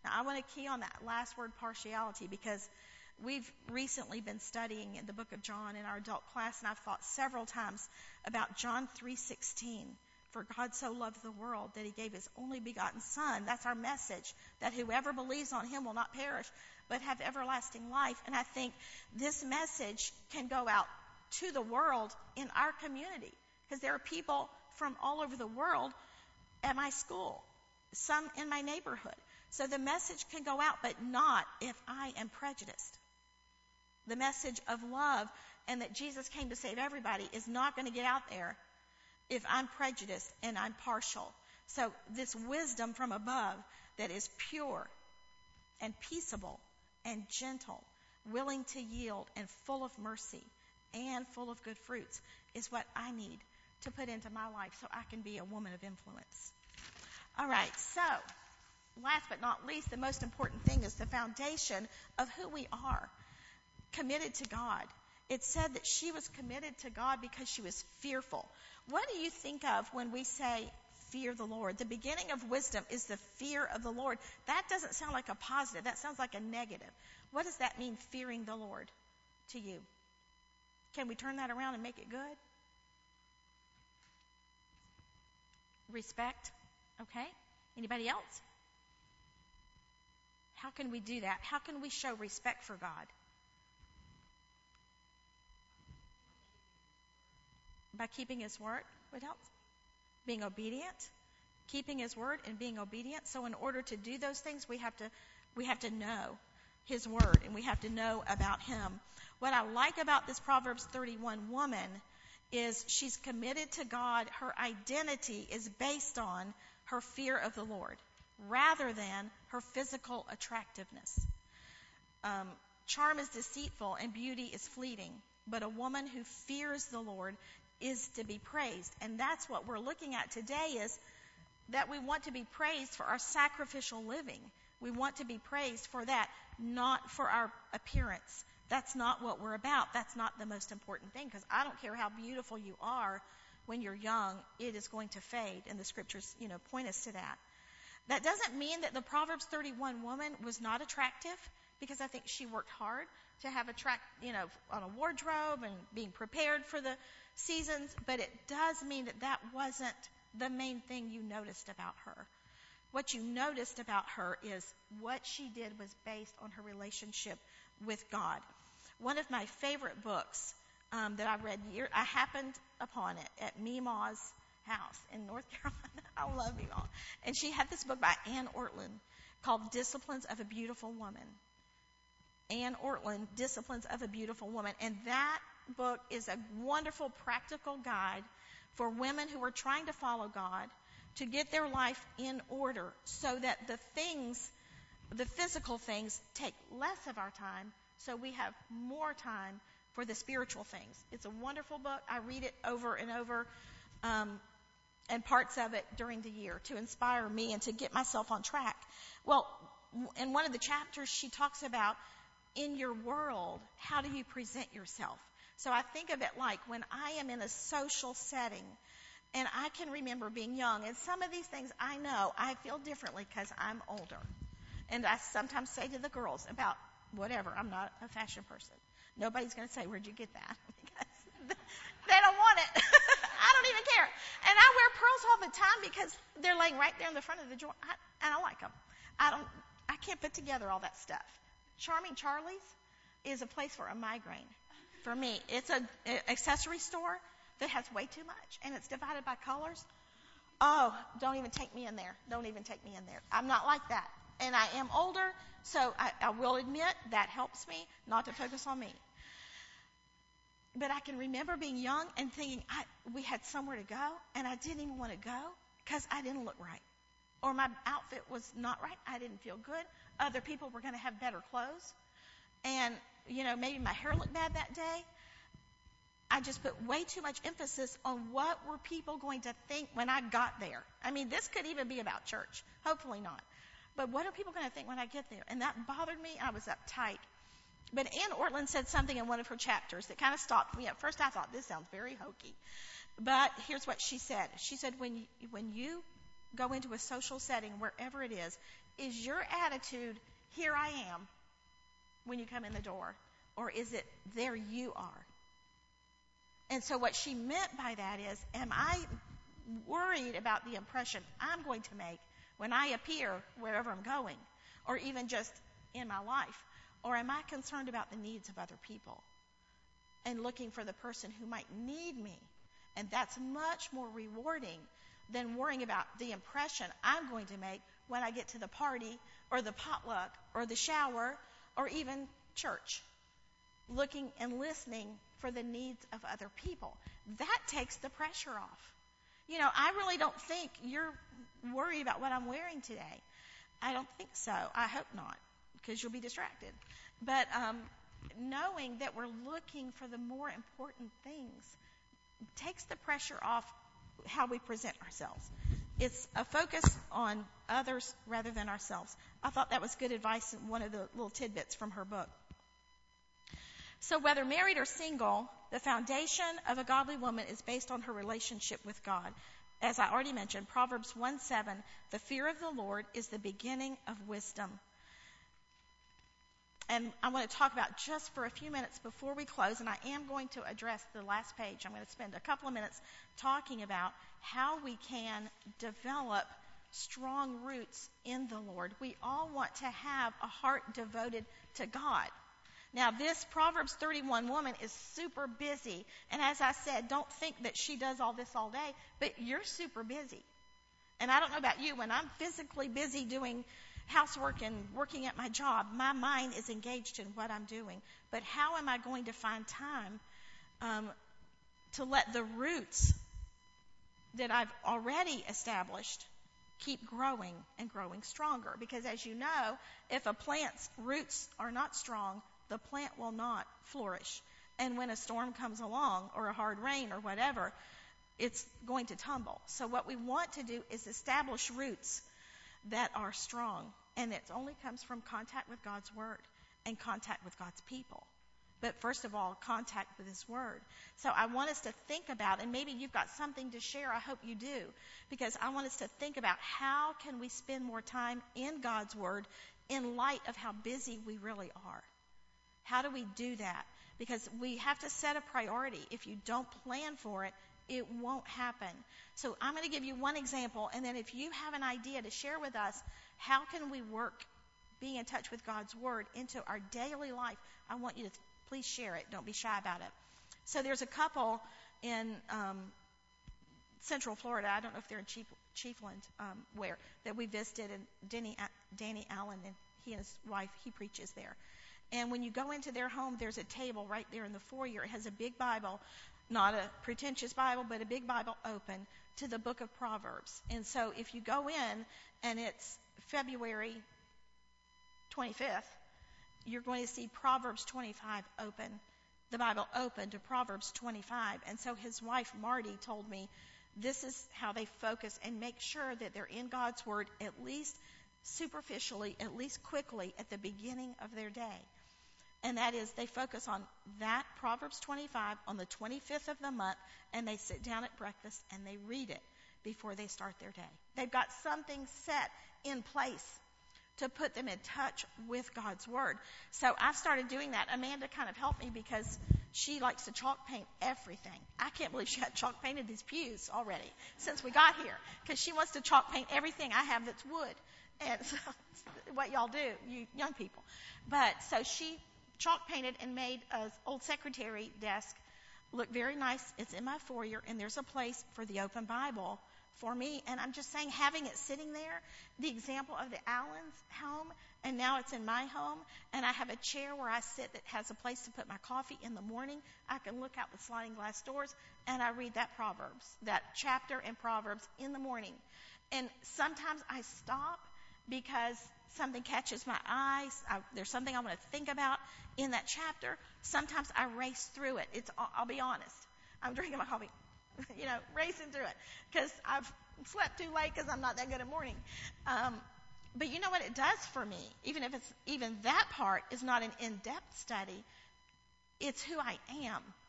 Now, I want to key on that last word, partiality, because we've recently been studying in the book of John in our adult class, and I've thought several times about John three sixteen. For God so loved the world that he gave his only begotten Son. That's our message, that whoever believes on him will not perish, but have everlasting life. And I think this message can go out to the world in our community, because there are people from all over the world at my school, some in my neighborhood. So the message can go out, but not if I am prejudiced. The message of love and that Jesus came to save everybody is not going to get out there if I'm prejudiced and I'm partial. So this wisdom from above that is pure and peaceable and gentle, willing to yield and full of mercy and full of good fruits is what I need to put into my life so I can be a woman of influence. All right, so last but not least, the most important thing is the foundation of who we are, committed to God. It said that she was committed to God because she was fearful. What do you think of when we say fear the Lord? The beginning of wisdom is the fear of the Lord. That doesn't sound like a positive. That sounds like a negative. What does that mean, fearing the Lord, to you? Can we turn that around and make it good? Respect. Okay. Anybody else? How can we do that? How can we show respect for God? By keeping his word. What else? Being obedient. Keeping his word and being obedient. So in order to do those things, we have to we have to know his word, and we have to know about him. What I like about this Proverbs thirty-one woman is she's committed to God. Her identity is based on her fear of the Lord rather than her physical attractiveness. Um, charm is deceitful and beauty is fleeting, but a woman who fears the Lord is to be praised. And that's what we're looking at today, is that we want to be praised for our sacrificial living. We want to be praised for that, not for our appearance. That's not what we're about. That's not the most important thing, because I don't care how beautiful you are when you're young, it is going to fade, and the scriptures, you know, point us to that. That doesn't mean that the Proverbs thirty-one woman was not attractive, because I think she worked hard to have attract, you know, on a wardrobe and being prepared for the seasons, but it does mean that that wasn't the main thing you noticed about her. What you noticed about her is what she did was based on her relationship with God. One of my favorite books um, that I read, year, I happened upon it at Meemaw's house in North Carolina. I love Meemaw. And she had this book by Ann Ortlund called Disciplines of a Beautiful Woman. Ann Ortlund, Disciplines of a Beautiful Woman. And that book is a wonderful practical guide for women who are trying to follow God, to get their life in order so that the things, the physical things, take less of our time so we have more time for the spiritual things. It's a wonderful book. I read it over and over, um, and parts of it during the year to inspire me and to get myself on track. Well, in one of the chapters, she talks about, in your world, how do you present yourself? So I think of it like when I am in a social setting, and I can remember being young, and some of these things I know I feel differently because I'm older. And I sometimes say to the girls about whatever, I'm not a fashion person. Nobody's going to say, where'd you get that? Because they don't want it. I don't even care. And I wear pearls all the time because they're laying right there in the front of the drawer, I, and I like them. I don't, I can't put together all that stuff. Charming Charlie's is a place for a migraine. For me, it's an accessory store that has way too much, and it's divided by colors. Oh, don't even take me in there. Don't even take me in there. I'm not like that. And I am older, so I, I will admit that helps me not to focus on me. But I can remember being young and thinking I, we had somewhere to go, and I didn't even want to go because I didn't look right. Or my outfit was not right. I didn't feel good. Other people were going to have better clothes. And, you know, maybe my hair looked bad that day. I just put way too much emphasis on what were people going to think when I got there. I mean, this could even be about church. Hopefully not. But what are people going to think when I get there? And that bothered me. I was uptight. But Ann Ortlund said something in one of her chapters that kind of stopped me. At first I thought, this sounds very hokey. But here's what she said. She said, when you, when you go into a social setting, wherever it is, is your attitude, here I am, when you come in the door? Or is it, there you are? And so what she meant by that is, am I worried about the impression I'm going to make when I appear wherever I'm going, or even just in my life? Or am I concerned about the needs of other people and looking for the person who might need me? And that's much more rewarding than worrying about the impression I'm going to make when I get to the party or the potluck or the shower or even church. Looking and listening for the needs of other people. That takes the pressure off. You know, I really don't think you're worried about what I'm wearing today. I don't think so. I hope not, because you'll be distracted. But um, knowing that we're looking for the more important things takes the pressure off how we present ourselves. It's a focus on others rather than ourselves. I thought that was good advice in one of the little tidbits from her book. So whether married or single, the foundation of a godly woman is based on her relationship with God. As I already mentioned, Proverbs one seven, the fear of the Lord is the beginning of wisdom. And I want to talk about just for a few minutes before we close, and I am going to address the last page. I'm going to spend a couple of minutes talking about how we can develop strong roots in the Lord. We all want to have a heart devoted to God. Now, this Proverbs thirty-one woman is super busy. And as I said, don't think that she does all this all day, but you're super busy. And I don't know about you, when I'm physically busy doing housework and working at my job, my mind is engaged in what I'm doing. But how am I going to find time um, to let the roots that I've already established keep growing and growing stronger? Because as you know, if a plant's roots are not strong, the plant will not flourish. And when a storm comes along or a hard rain or whatever, it's going to tumble. So what we want to do is establish roots that are strong. And it only comes from contact with God's Word and contact with God's people. But first of all, contact with His Word. So I want us to think about, and maybe you've got something to share, I hope you do, because I want us to think about how can we spend more time in God's Word in light of how busy we really are. How do we do that? Because we have to set a priority. If you don't plan for it, it won't happen. So I'm going to give you one example, and then if you have an idea to share with us, how can we work being in touch with God's Word into our daily life, I want you to th- please share it. Don't be shy about it. So there's a couple in um, Central Florida. I don't know if they're in Chief, Chiefland, um, where, that we visited, and Danny, Danny Allen, and he and his wife, he preaches there. And when you go into their home, there's a table right there in the foyer. It has a big Bible, not a pretentious Bible, but a big Bible open to the book of Proverbs. And so if you go in and it's February twenty-fifth, you're going to see Proverbs twenty-five open, the Bible open to Proverbs twenty-five. And so his wife, Marty, told me this is how they focus and make sure that they're in God's Word at least superficially, at least quickly at the beginning of their day. And that is, they focus on that Proverbs twenty-five on the twenty-fifth of the month, and they sit down at breakfast and they read it before they start their day. They've got something set in place to put them in touch with God's Word. So I started doing that. Amanda kind of helped me because she likes to chalk paint everything. I can't believe she had chalk painted these pews already since we got here, because she wants to chalk paint everything I have that's wood. And so what y'all do, you young people. But so she chalk painted and made an old secretary desk look very nice. It's in my foyer, and there's a place for the open Bible for me. And I'm just saying, having it sitting there, the example of the Allens' home, and now it's in my home, and I have a chair where I sit that has a place to put my coffee in the morning. I can look out the sliding glass doors, and I read that Proverbs, that chapter in Proverbs in the morning. And sometimes I stop because something catches my eyes. I, there's something I want to think about in that chapter. Sometimes I race through it. It's, I'll be honest. I'm drinking my coffee, you know, racing through it because I've slept too late because I'm not that good at morning. Um, but you know what it does for me? Even if it's even that part is not an in-depth study, it's who I am.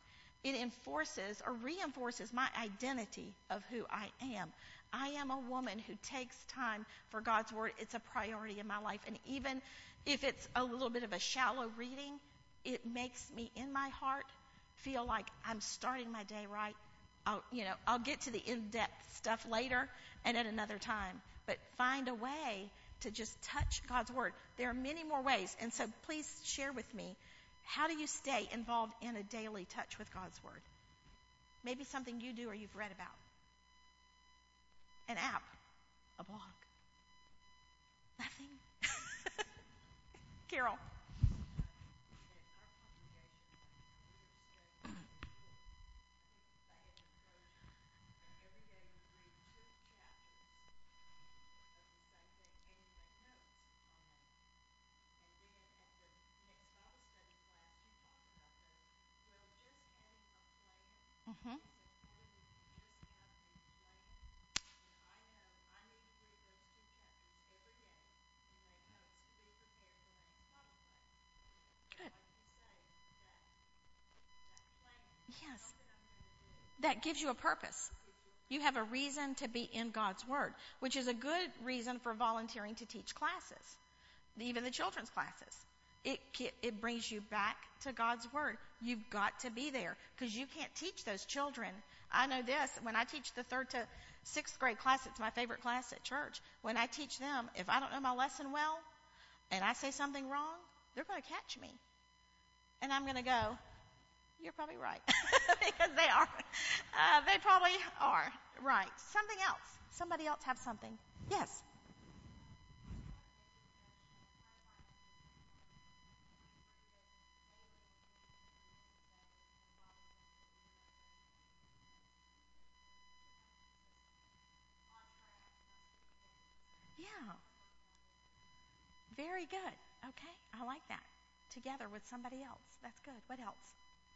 it enforces or reinforces my identity of who I am. I am a woman who takes time for God's Word. It's a priority in my life. And even if it's a little bit of a shallow reading, it makes me, in my heart, feel like I'm starting my day right. I'll, you know, I'll get to the in-depth stuff later and at another time. But find a way to just touch God's Word. There are many more ways. And so please share with me, how do you stay involved in a daily touch with God's Word? Maybe something you do or you've read about. An app, a blog. Nothing. Carol. Mm-hmm. Good. Yes. That gives you a purpose. You have a reason to be in God's Word, which is a good reason for volunteering to teach classes, even the children's classes. It it brings you back to God's Word. You've got to be there because you can't teach those children. I know this. When I teach the third to sixth grade class, it's my favorite class at church. When I teach them, if I don't know my lesson well and I say something wrong, they're going to catch me. And I'm going to go, you're probably right. Because they are. Uh, they probably are right. Something else. Somebody else have something. Yes. Yeah. Very good. Okay. I like that. Together with somebody else. That's good. What else?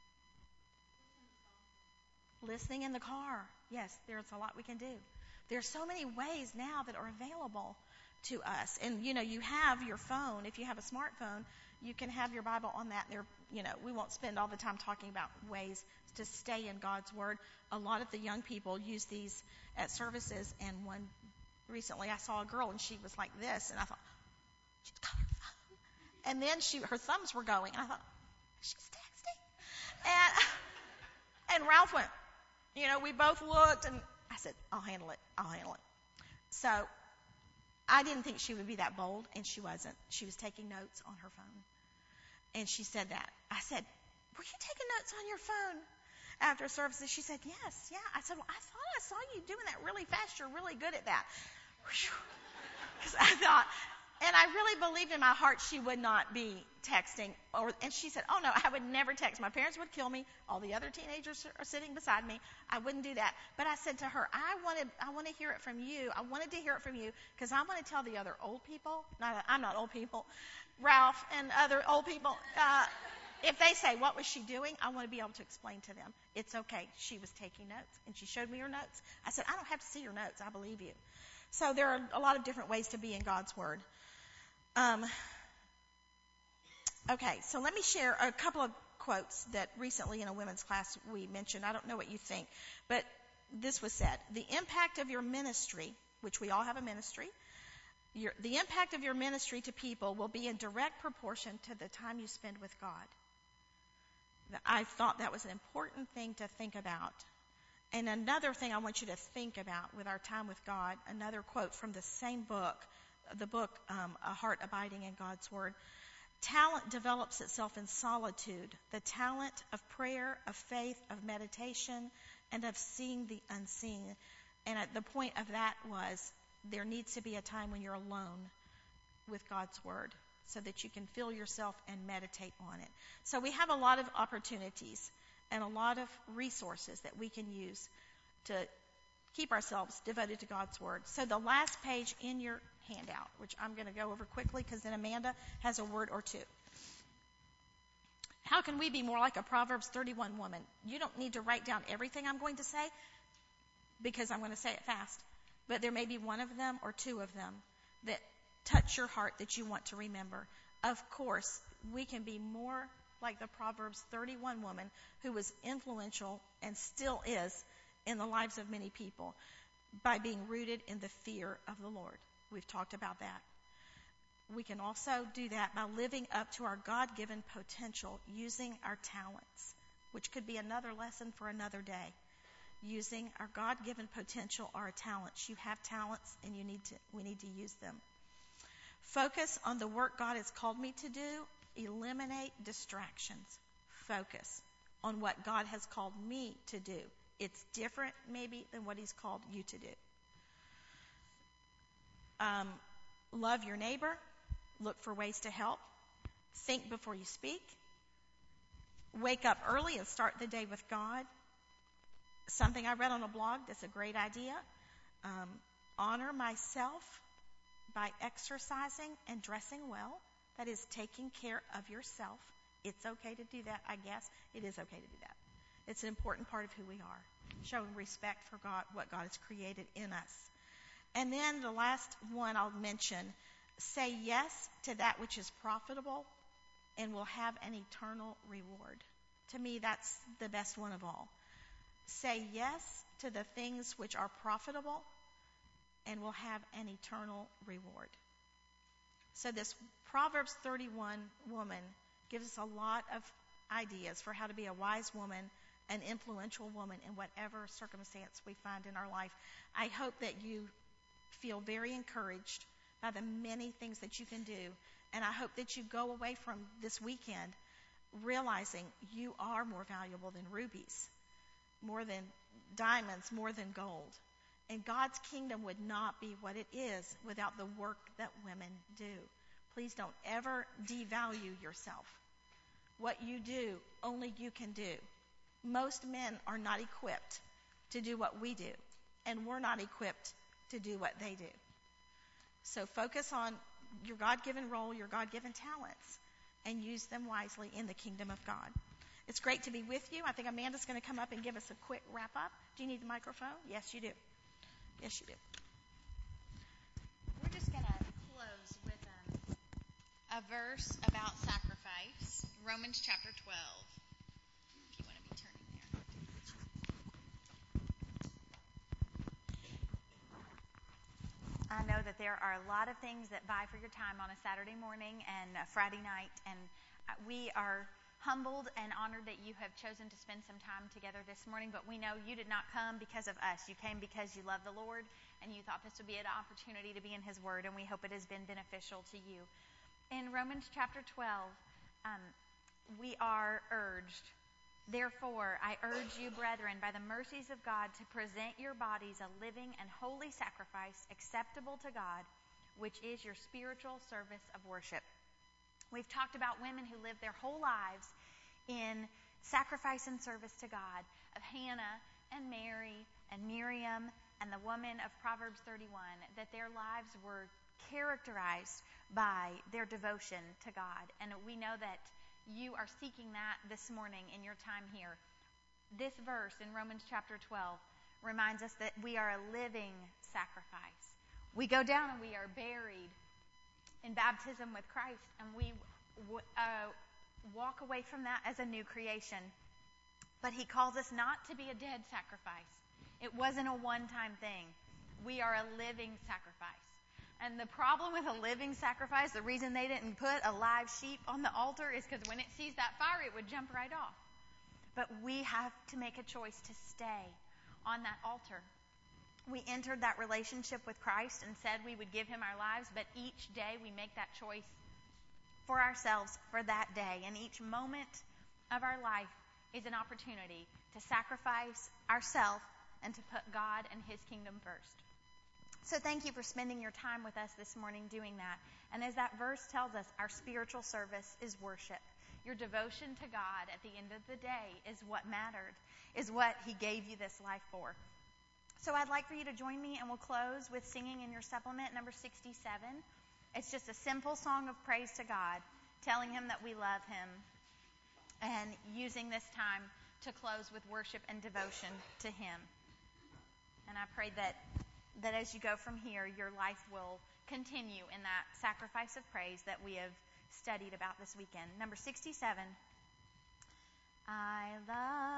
Listening in the car. Yes, there's a lot we can do. There's so many ways now that are available to us. And, you know, you have your phone. If you have a smartphone, you can have your Bible on that. There, you know, we won't spend all the time talking about ways to stay in God's Word. A lot of the young people use these at services. And one recently I saw a girl, and she was like this. And I thought, she's got her phone. And then she, her thumbs were going. And I thought, she's texting. And, and Ralph went, you know, we both looked, and I said, I'll handle it. I'll handle it. So I didn't think she would be that bold, and she wasn't. She was taking notes on her phone. And she said that. I said, were you taking notes on your phone after services? She said, yes, yeah. I said, well, I thought I saw you doing that really fast. You're really good at that. Because I thought, and I really believed in my heart she would not be texting. Or, and she said, oh, no, I would never text. My parents would kill me. All the other teenagers are sitting beside me. I wouldn't do that. But I said to her, I wanted, I want to hear it from you. I wanted to hear it from you because I want to tell the other old people. Not, I'm not old people. Ralph and other old people. Uh, if they say, what was she doing? I want to be able to explain to them. It's okay. She was taking notes, and she showed me her notes. I said, I don't have to see your notes. I believe you. So there are a lot of different ways to be in God's Word. Um, okay, so let me share a couple of quotes that recently in a women's class we mentioned. I don't know what you think, but this was said. The impact of your ministry, which we all have a ministry, your, the impact of your ministry to people will be in direct proportion to the time you spend with God. I thought that was an important thing to think about. And another thing I want you to think about with our time with God, another quote from the same book, the book, um, A Heart Abiding in God's Word. Talent develops itself in solitude. The talent of prayer, of faith, of meditation, and of seeing the unseen. And at the point of that was there needs to be a time when you're alone with God's Word so that you can fill yourself and meditate on it. So we have a lot of opportunities and a lot of resources that we can use to keep ourselves devoted to God's Word. So the last page in your handout, which I'm going to go over quickly because then Amanda has a word or two. How can we be more like a Proverbs thirty-one woman? You don't need to write down everything I'm going to say because I'm going to say it fast. But there may be one of them or two of them that touch your heart that you want to remember. Of course, we can be more like the Proverbs thirty-one woman who was influential and still is in the lives of many people by being rooted in the fear of the Lord. We've talked about that. We can also do that by living up to our God-given potential using our talents, which could be another lesson for another day. Using our God-given potential, our talents. You have talents, and you need to. We need to use them. Focus on the work God has called me to do. Eliminate distractions. Focus on what God has called me to do. It's different, maybe, than what He's called you to do. Um, love your neighbor. Look for ways to help. Think before you speak. Wake up early and start the day with God. Something I read on a blog that's a great idea. Um, honor myself by exercising and dressing well. That is taking care of yourself. It's okay to do that, I guess. It is okay to do that. It's an important part of who we are. Showing respect for God, what God has created in us. And then the last one I'll mention, say yes to that which is profitable and will have an eternal reward. To me, that's the best one of all. Say yes to the things which are profitable and will have an eternal reward. So this Proverbs thirty-one woman gives us a lot of ideas for how to be a wise woman, an influential woman in whatever circumstance we find in our life. I hope that you feel very encouraged by the many things that you can do. And I hope that you go away from this weekend realizing you are more valuable than rubies, more than diamonds, more than gold. And God's kingdom would not be what it is without the work that women do. Please don't ever devalue yourself. What you do, only you can do. Most men are not equipped to do what we do, and we're not equipped to do what they do. So focus on your God-given role, your God-given talents, and use them wisely in the kingdom of God. It's great to be with you. I think Amanda's going to come up and give us a quick wrap-up. Do you need the microphone? Yes, you do. Yes, you do. We're just going to close with um, a verse about sacrifice, Romans chapter twelve. If you want to be turning there. I know that there are a lot of things that vie for your time on a Saturday morning and a Friday night, and we are humbled and honored that you have chosen to spend some time together this morning, but we know you did not come because of us. You came because you love the Lord, and you thought this would be an opportunity to be in His Word, and we hope it has been beneficial to you. In Romans chapter twelve, um, we are urged, therefore, I urge you, brethren, by the mercies of God, to present your bodies a living and holy sacrifice acceptable to God, which is your spiritual service of worship. We've talked about women who lived their whole lives in sacrifice and service to God, of Hannah and Mary and Miriam and the woman of Proverbs thirty-one, that their lives were characterized by their devotion to God. And we know that you are seeking that this morning in your time here. This verse in Romans chapter twelve reminds us that we are a living sacrifice. We go down and we are buried in baptism with Christ, and we uh, walk away from that as a new creation. But He calls us not to be a dead sacrifice. It wasn't a one-time thing. We are a living sacrifice. And the problem with a living sacrifice, the reason they didn't put a live sheep on the altar is because when it sees that fire, it would jump right off. But we have to make a choice to stay on that altar. We entered that relationship with Christ and said we would give Him our lives, but each day we make that choice for ourselves for that day. And each moment of our life is an opportunity to sacrifice ourselves and to put God and His kingdom first. So thank you for spending your time with us this morning doing that. And as that verse tells us, our spiritual service is worship. Your devotion to God at the end of the day is what mattered, is what He gave you this life for. So I'd like for you to join me, and we'll close with singing in your supplement, number sixty-seven. It's just a simple song of praise to God, telling Him that we love Him, and using this time to close with worship and devotion to Him. And I pray that, that as you go from here, your life will continue in that sacrifice of praise that we have studied about this weekend. Number sixty-seven, I love